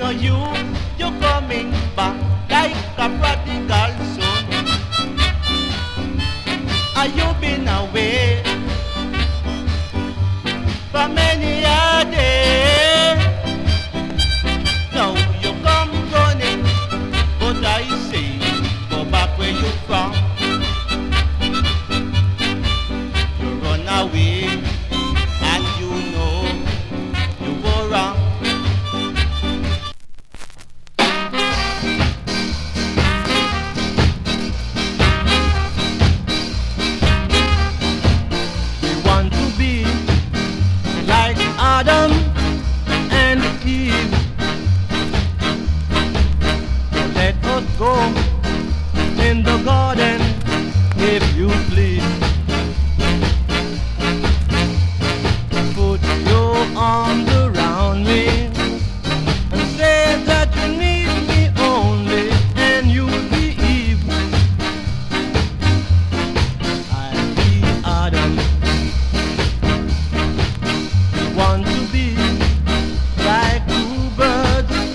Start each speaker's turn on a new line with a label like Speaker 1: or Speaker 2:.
Speaker 1: So you're coming back like a prodigal son. Are you been away for many a day? Now you come running, but I say, go back where you from. You run away, and you know you were wrong. Adam and Eve, so let us go in the garden, if you please.